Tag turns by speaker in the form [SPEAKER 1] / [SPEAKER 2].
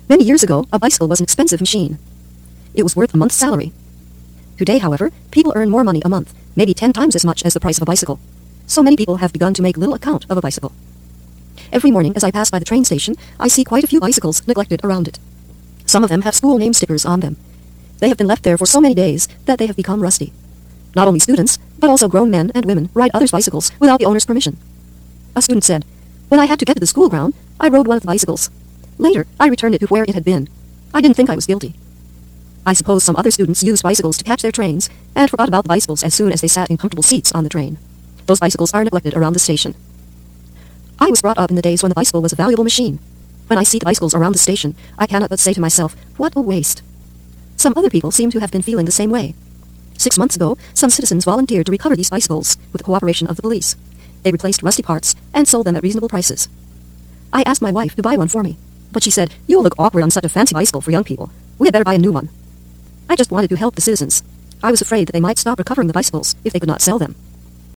[SPEAKER 1] Many years ago, a bicycle was an expensive machine. It was worth a month's salary. Today, however, people earn more money a month, maybe 10 times as much as the price of a bicycle. So many people have begun to make little account of a bicycle. Every morning as I pass by the train station, I see quite a few bicycles neglected around it. Some of them have school name stickers on them. They have been left there for so many days that they have become rusty. Not only students, but also grown men and women ride others' bicycles without the owner's permission. A student said, "When I had to get to the school ground, I rode one of the bicycles. Later, I returned it to where it had been. I didn't think I was guilty." I suppose some other students used bicycles to catch their trains and forgot about the bicycles as soon as they sat in comfortable seats on the train. Those bicycles are neglected around the station. I was brought up in the days when the bicycle was a valuable machine. When I see the bicycles around the station, I cannot but say to myself, what a waste. Some other people seem to have been feeling the same way. 6 months ago, some citizens volunteered to recover these bicycles with the cooperation of the police. They replaced rusty parts and sold them at reasonable prices. I asked my wife to buy one for me, but she said, "You'll look awkward on such a fancy bicycle for young people. We had better buy a new one." I just wanted to help the citizens. I was afraid that they might stop recovering the bicycles if they could not sell them.